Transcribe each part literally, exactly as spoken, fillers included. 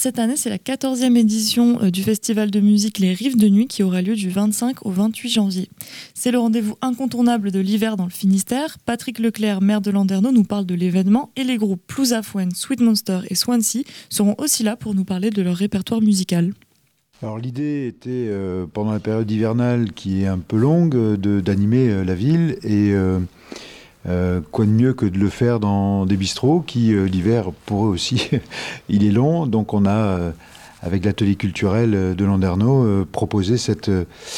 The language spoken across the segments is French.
Cette année, c'est la quatorzième édition euh, du festival de musique Les Rives de Nuit qui aura lieu du vingt-cinq au vingt-huit janvier. C'est le rendez-vous incontournable de l'hiver dans le Finistère. Patrick Leclerc, maire de Landerneau, nous parle de l'événement et les groupes Plouzafouane, Sweet Monster et Swansea seront aussi là pour nous parler de leur répertoire musical. Alors l'idée était, euh, pendant la période hivernale qui est un peu longue, de, d'animer euh, la ville et euh, euh, quoi de mieux que de le faire dans des bistrots qui, euh, l'hiver, pour eux aussi, il est long. Donc on a, euh, avec l'atelier culturel de Landerneau, euh, proposé cette,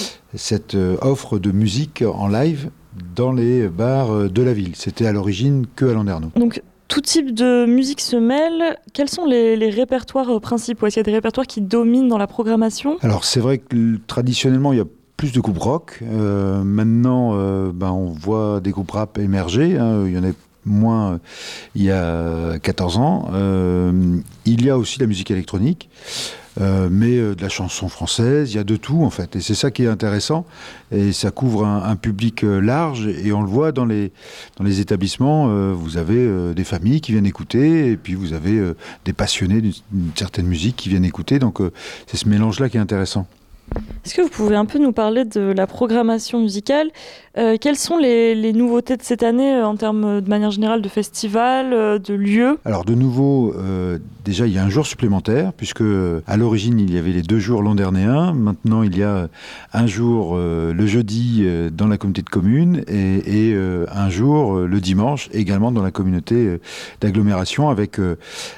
cette offre de musique en live dans les bars de la ville. C'était à l'origine que à Landerneau. Donc, tout type de musique se mêle. Quels sont les, les répertoires principaux ? Est-ce qu'il y a des répertoires qui dominent dans la programmation ? Alors c'est vrai que traditionnellement il y a plus de groupes rock. Euh, maintenant euh, ben, on voit des groupes rap émerger. Hein. Il y en a moins euh, il y a quatorze ans. Euh, il y a aussi de la musique électronique. Euh, mais euh, de la chanson française, il y a de tout en fait, et c'est ça qui est intéressant, et ça couvre un, un public euh, large, et on le voit dans les, dans les établissements, euh, vous avez euh, des familles qui viennent écouter, et puis vous avez euh, des passionnés d'une, d'une certaine musique qui viennent écouter, donc euh, c'est ce mélange-là qui est intéressant. Est-ce que vous pouvez un peu nous parler de la programmation musicale ? euh, Quelles sont les, les nouveautés de cette année euh, en termes de manière générale de festivals, euh, de lieux ? Alors de nouveau, euh, déjà il y a un jour supplémentaire, puisque euh, à l'origine il y avait les deux jours landernéens, maintenant il y a un jour euh, le jeudi euh, dans la communauté de communes et, et euh, un jour euh, le dimanche également dans la communauté euh, d'agglomération avec euh,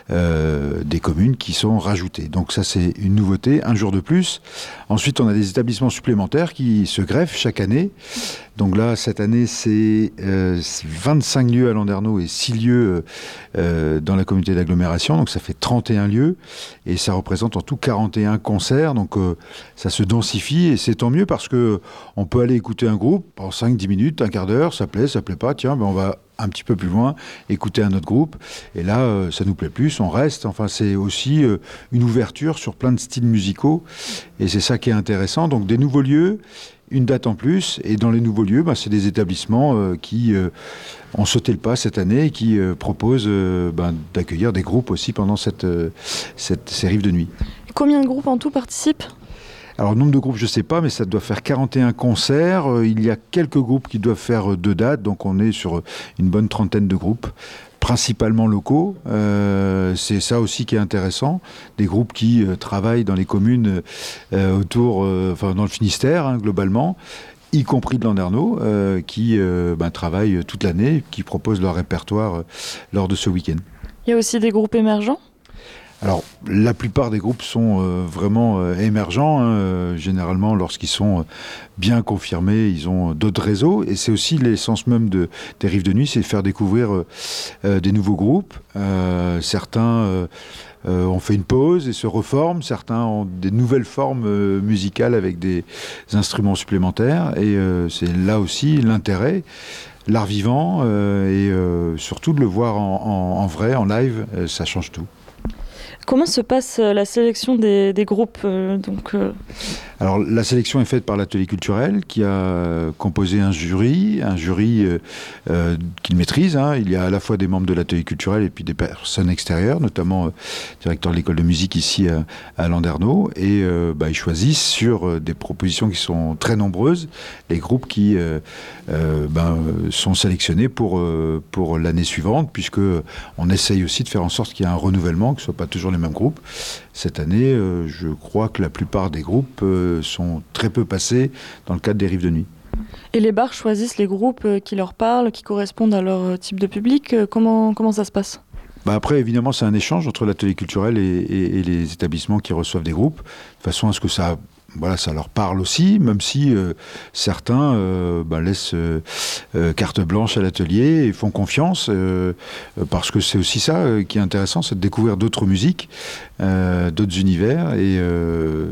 euh, des communes qui sont rajoutées. Donc ça c'est une nouveauté, un jour de plus. Ensuite, on a des établissements supplémentaires qui se greffent chaque année. Donc là, cette année, c'est euh, vingt-cinq lieux à Landerneau et six lieux euh, dans la communauté d'agglomération. Donc ça fait trente et un lieux et ça représente en tout quarante et un concerts. Donc euh, ça se densifie et c'est tant mieux parce que on peut aller écouter un groupe en cinq dix minutes, un quart d'heure, ça plaît, ça plaît pas, tiens, ben on va un petit peu plus loin, écouter un autre groupe, et là, euh, ça nous plaît plus, on reste. Enfin, c'est aussi euh, une ouverture sur plein de styles musicaux, et c'est ça qui est intéressant. Donc, des nouveaux lieux, une date en plus, et dans les nouveaux lieux, bah, c'est des établissements euh, qui euh, ont sauté le pas cette année, et qui euh, proposent euh, bah, d'accueillir des groupes aussi pendant cette, euh, cette, ces rives de nuit. Combien de groupes en tout participent ? Alors, le nombre de groupes, je ne sais pas, mais ça doit faire quarante et un concerts. Euh, il y a quelques groupes qui doivent faire euh, deux dates, donc on est sur une bonne trentaine de groupes, principalement locaux. Euh, c'est ça aussi qui est intéressant. Des groupes qui euh, travaillent dans les communes euh, autour, euh, enfin dans le Finistère, hein, globalement, y compris de Landerneau, euh, qui euh, ben, travaillent toute l'année, qui proposent leur répertoire euh, lors de ce week-end. Il y a aussi des groupes émergents ? Alors, la plupart des groupes sont euh, vraiment euh, émergents. Hein, euh, généralement, lorsqu'ils sont euh, bien confirmés, ils ont d'autres réseaux. Et c'est aussi l'essence même de, des Rives de Nuit, c'est de faire découvrir euh, euh, des nouveaux groupes. Euh, certains euh, euh, ont fait une pause et se reforment. Certains ont des nouvelles formes euh, musicales avec des instruments supplémentaires. Et euh, c'est là aussi l'intérêt. L'art vivant euh, et euh, surtout de le voir en, en, en vrai, en live, euh, ça change tout. Comment se passe la sélection des, des groupes euh, donc, euh... Alors, la sélection est faite par l'atelier culturel qui a composé un jury, un jury euh, euh, qu'il maîtrise. Hein. Il y a à la fois des membres de l'atelier culturel et puis des personnes extérieures, notamment euh, le directeur de l'école de musique ici à, à Landerneau. Et euh, bah, ils choisissent sur euh, des propositions qui sont très nombreuses, les groupes qui euh, euh, ben, sont sélectionnés pour, euh, pour l'année suivante, puisqu'on essaye aussi de faire en sorte qu'il y ait un renouvellement, que ce ne soit pas toujours les mêmes groupes. Cette année, euh, je crois que la plupart des groupes euh, sont très peu passés dans le cadre des Rives de Nuit. Et les bars choisissent les groupes qui leur parlent, qui correspondent à leur type de public. Comment, comment ça se passe ? Bah après, évidemment, c'est un échange entre l'atelier culturel et, et, et les établissements qui reçoivent des groupes, de façon à ce que ça... Voilà, ça leur parle aussi, même si euh, certains euh, bah, laissent euh, euh, carte blanche à l'atelier et font confiance, euh, parce que c'est aussi ça euh, qui est intéressant, c'est de découvrir d'autres musiques, euh, d'autres univers, et euh,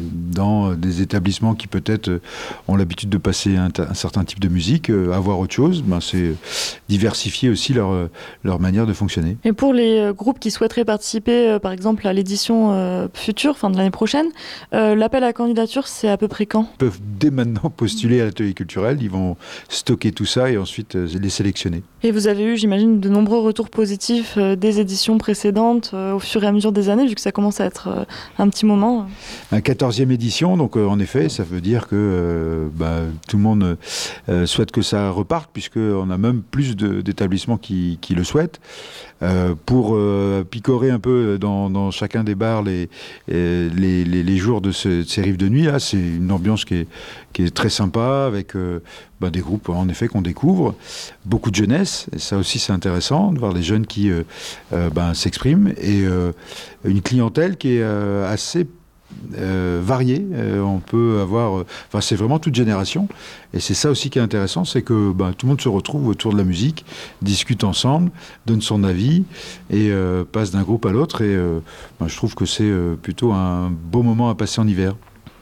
dans des établissements qui peut-être ont l'habitude de passer un, un certain type de musique, euh, avoir autre chose, ben, c'est diversifier aussi leur, leur manière de fonctionner. Et pour les euh, groupes qui souhaiteraient participer, euh, par exemple, à l'édition euh, future, enfin de l'année prochaine, euh, l'appel à candidature, c'est à peu près quand ? Ils peuvent dès maintenant postuler à l'atelier culturel, ils vont stocker tout ça et ensuite euh, les sélectionner. Et vous avez eu, j'imagine, de nombreux retours positifs euh, des éditions précédentes euh, au fur et à mesure des années, vu que ça commence à être euh, un petit moment. Un quatorzième édition, donc euh, en effet, ça veut dire que euh, bah, tout le monde euh, souhaite que ça reparte, puisqu'on a même plus de, d'établissements qui, qui le souhaitent. Euh, pour euh, picorer un peu dans, dans chacun des bars les, les, les, les jours de, ce, de ces rives de nuit, là, c'est une ambiance qui est, qui est très sympa, avec euh, bah, des groupes en effet qu'on découvre, beaucoup de jeunesse, et ça aussi c'est intéressant de voir les jeunes qui euh, euh, bah, s'expriment, et euh, une clientèle qui est euh, assez Euh, variés. Euh, on peut avoir... Enfin, euh, c'est vraiment toute génération. Et c'est ça aussi qui est intéressant, c'est que ben, tout le monde se retrouve autour de la musique, discute ensemble, donne son avis et euh, passe d'un groupe à l'autre. Et euh, ben, je trouve que c'est euh, plutôt un beau moment à passer en hiver.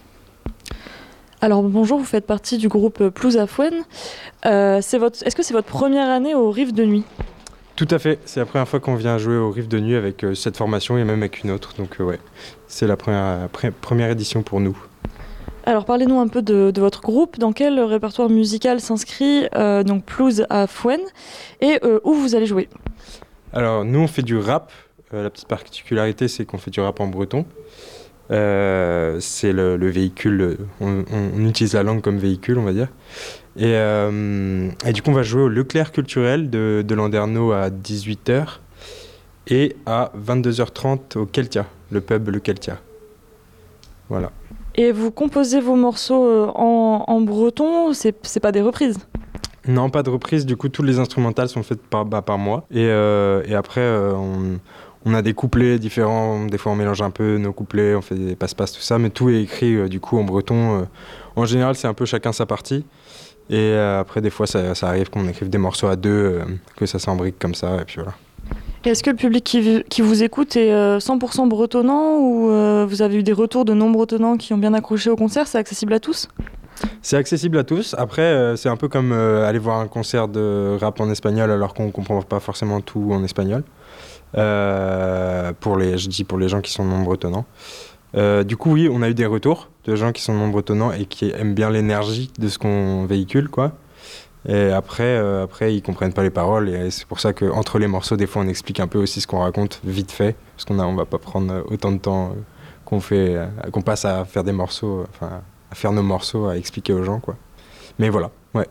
Alors bonjour, vous faites partie du groupe Plus à Fouenne. Euh, c'est votre... Est-ce que c'est votre première année aux Rives de Nuit ? Tout à fait, c'est la première fois qu'on vient jouer aux Rives de Nuit avec euh, cette formation et même avec une autre, donc euh, ouais, c'est la première, pr- première édition pour nous. Alors parlez-nous un peu de, de votre groupe, dans quel répertoire musical s'inscrit euh, donc Plus à Fouenne et euh, où vous allez jouer ? Alors nous on fait du rap, euh, la petite particularité c'est qu'on fait du rap en breton, euh, c'est le, le véhicule, on, on utilise la langue comme véhicule on va dire. Et, euh, et du coup, on va jouer au Leclerc culturel de, de Landerneau à dix-huit heures et à vingt-deux heures trente au Keltia, le pub Le Keltia. Voilà. Et vous composez vos morceaux en, en breton, c'est, c'est pas des reprises ? Non, pas de reprise. Du coup, toutes les instrumentales sont faites par, bah, par moi. Et, euh, et après, euh, on, on a des couplets différents. Des fois, on mélange un peu nos couplets, on fait des passe-passe, tout ça. Mais tout est écrit euh, du coup en breton. Euh, en général, c'est un peu chacun sa partie. Et euh, après, des fois, ça, ça arrive qu'on écrive des morceaux à deux, euh, que ça s'embrique comme ça, et puis voilà. Et est-ce que le public qui, qui vous écoute est euh, cent pour cent bretonnant ou euh, vous avez eu des retours de non-bretonnants qui ont bien accroché au concert ? C'est accessible à tous ? C'est accessible à tous. Après, euh, c'est un peu comme euh, aller voir un concert de rap en espagnol alors qu'on ne comprend pas forcément tout en espagnol. Euh, pour les, je dis pour les gens qui sont non-bretonnants. Euh, du coup, oui, on a eu des retours de gens qui sont non-bretonnants et qui aiment bien l'énergie de ce qu'on véhicule, quoi. Et après, euh, après, ils comprennent pas les paroles et c'est pour ça qu'entre les morceaux, des fois, on explique un peu aussi ce qu'on raconte vite fait, parce qu'on a, on va pas prendre autant de temps euh, qu'on fait, euh, qu'on passe à faire des morceaux, enfin, à faire nos morceaux, à expliquer aux gens, quoi. Mais voilà, ouais.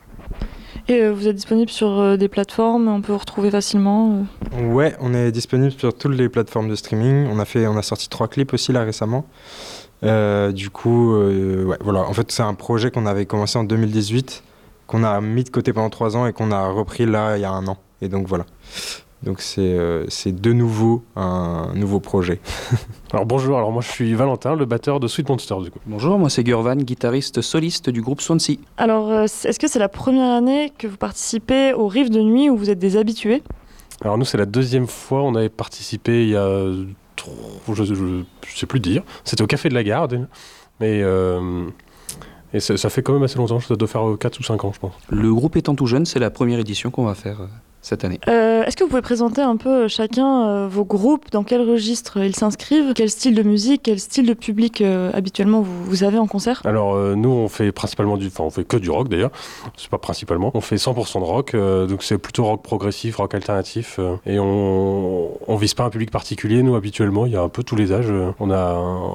Et euh, vous êtes disponible sur euh, des plateformes, on peut vous retrouver facilement euh... Ouais, on est disponible sur toutes les plateformes de streaming. On a fait, on a sorti trois clips aussi là récemment. Euh, du coup, euh, ouais, voilà. En fait, c'est un projet qu'on avait commencé en deux mille dix-huit, qu'on a mis de côté pendant trois ans et qu'on a repris là il y a un an. Et donc voilà. Donc c'est, euh, c'est de nouveau un nouveau projet. Alors bonjour, alors moi je suis Valentin, le batteur de Sweet Monster du coup. Bonjour, moi c'est Gurvan, guitariste soliste du groupe Swansea. Alors euh, est-ce que c'est la première année que vous participez aux Rives de Nuit où vous êtes des habitués ? Alors nous c'est la deuxième fois, on avait participé il y a, je, je, je sais plus dire, c'était au Café de la Gare, mais euh, et ça, ça fait quand même assez longtemps, ça doit faire quatre ou cinq ans je pense. Le groupe étant tout jeune, c'est la première édition qu'on va faire cette année. Euh, est-ce que vous pouvez présenter un peu chacun euh, vos groupes, dans quel registre ils s'inscrivent, quel style de musique, quel style de public euh, habituellement vous, vous avez en concert ? Alors euh, nous on fait principalement du, enfin on fait que du rock d'ailleurs, c'est pas principalement, on fait cent pour cent de rock, euh, donc c'est plutôt rock progressif, rock alternatif, euh, et on, on vise pas un public particulier, nous habituellement, il y a un peu tous les âges, on a,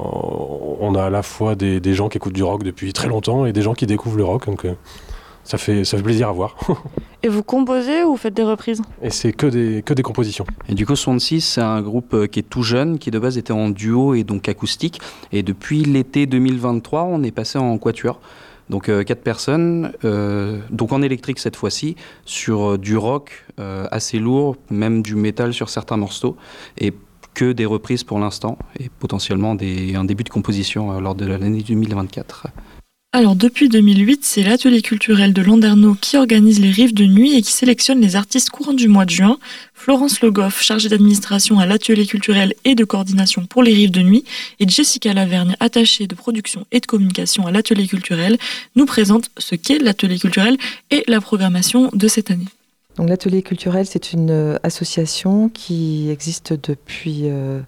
on a à la fois des, des gens qui écoutent du rock depuis très longtemps et des gens qui découvrent le rock, donc euh, ça fait, ça fait plaisir à voir. Et vous composez ou vous faites des reprises ? Et c'est que des, que des compositions. Et du coup, Swansea, c'est un groupe qui est tout jeune, qui de base était en duo et donc acoustique. Et depuis l'été deux mille vingt-trois, on est passé en quatuor. Donc euh, quatre personnes, euh, donc en électrique cette fois-ci, sur euh, du rock euh, assez lourd, même du métal sur certains morceaux. Et que des reprises pour l'instant, et potentiellement des, un début de composition euh, lors de l'année deux mille vingt-quatre. Alors depuis deux mille huit, c'est l'atelier culturel de Landerneau qui organise les Rives de Nuit et qui sélectionne les artistes courant du mois de juin. Florence Le Goff, chargée d'administration à l'atelier culturel et de coordination pour les Rives de Nuit, et Jessica Lavergne, attachée de production et de communication à l'atelier culturel, nous présentent ce qu'est l'atelier culturel et la programmation de cette année. Donc, l'atelier culturel, c'est une association qui existe depuis... Euh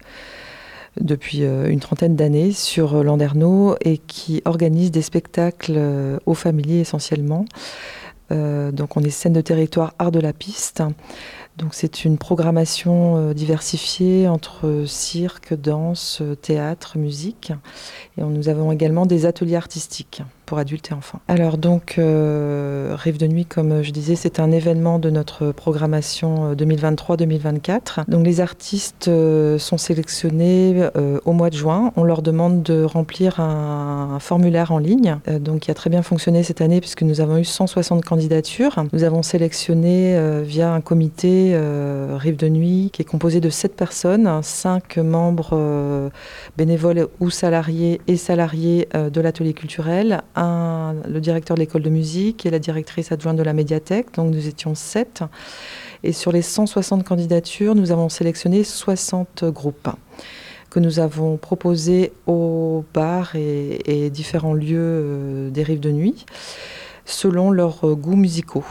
depuis une trentaine d'années sur Landerneau et qui organise des spectacles aux familiers essentiellement Euh, donc on est scène de territoire art de la piste. Donc c'est une programmation euh, diversifiée entre cirque, danse, théâtre, musique. Et on, nous avons également des ateliers artistiques pour adultes et enfants. Alors donc, euh, Rive de Nuit, comme je disais, c'est un événement de notre programmation deux mille vingt-trois deux mille vingt-quatre. Donc les artistes euh, sont sélectionnés euh, au mois de juin. On leur demande de remplir un, un formulaire en ligne, euh, donc qui a très bien fonctionné cette année puisque nous avons eu cent soixante candidatures. Nous avons sélectionné euh, via un comité euh, Rive de Nuit qui est composé de sept personnes, cinq membres euh, bénévoles ou salariés et salariés euh, de l'atelier culturel, Un, le directeur de l'école de musique et la directrice adjointe de la médiathèque, donc nous étions sept. Et sur les cent soixante candidatures, nous avons sélectionné soixante groupes que nous avons proposés aux bars et, et différents lieux des Rives de Nuit, selon leurs goûts musicaux.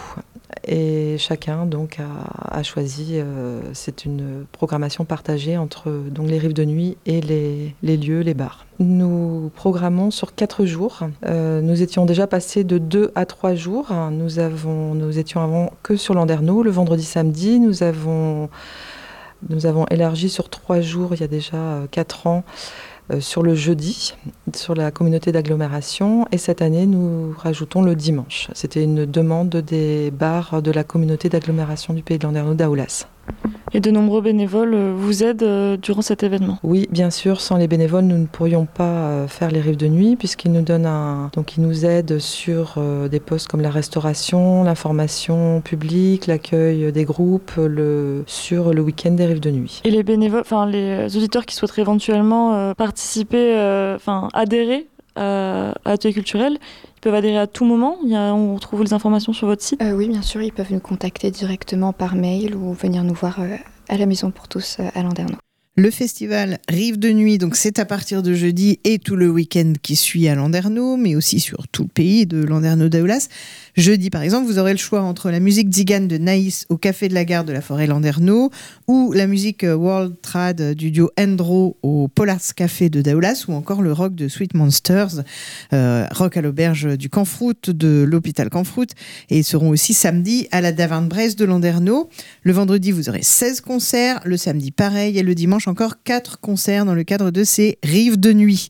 Et chacun donc a, a choisi, euh, c'est une programmation partagée entre donc, les Rives de Nuit et les, les lieux, les bars. Nous programmons sur quatre jours. Euh, nous étions déjà passés de deux à trois jours. Nous, avons, nous étions avant que sur Landerneau, le vendredi samedi. Nous avons, nous avons élargi sur trois jours, il y a déjà quatre ans, Euh, sur le jeudi, sur la communauté d'agglomération. Et cette année, nous rajoutons le dimanche. C'était une demande des bars de la communauté d'agglomération du Pays de Landerneau d'Aoulas. Et de nombreux bénévoles vous aident durant cet événement? Oui, bien sûr. Sans les bénévoles, nous ne pourrions pas faire les Rives de Nuit puisqu'ils nous donnent un... Donc, ils nous aident sur euh, des postes comme la restauration, l'information publique, l'accueil des groupes, le... sur le week-end des Rives de Nuit. Et les bénévoles, enfin les auditeurs qui souhaiteraient éventuellement euh, participer, enfin euh, adhérer à, à l'atelier culturel, ils peuvent adhérer à tout moment. Il y a, on retrouve les informations sur votre site. Euh, oui, bien sûr, ils peuvent nous contacter directement par mail ou venir nous voir euh, à la Maison pour tous euh, à Landerneau. Le festival Rive de Nuit, donc c'est à partir de jeudi et tout le week-end qui suit à Landerneau, mais aussi sur tout le pays de Landerneau d'Aoulas. Jeudi, par exemple, vous aurez le choix entre la musique Zigane de Naïs au Café de la Gare de la Forêt Landerneau ou la musique World Trad du duo Endro au Polars Café de Daoulas ou encore le rock de Sweet Monsters, euh, rock à l'auberge du Campfruit de l'hôpital Campfruit. Et ils seront aussi samedi à la Daverne-Bresse de Landerneau. Le vendredi, vous aurez seize concerts, le samedi pareil et le dimanche encore quatre concerts dans le cadre de ces Rives de Nuit.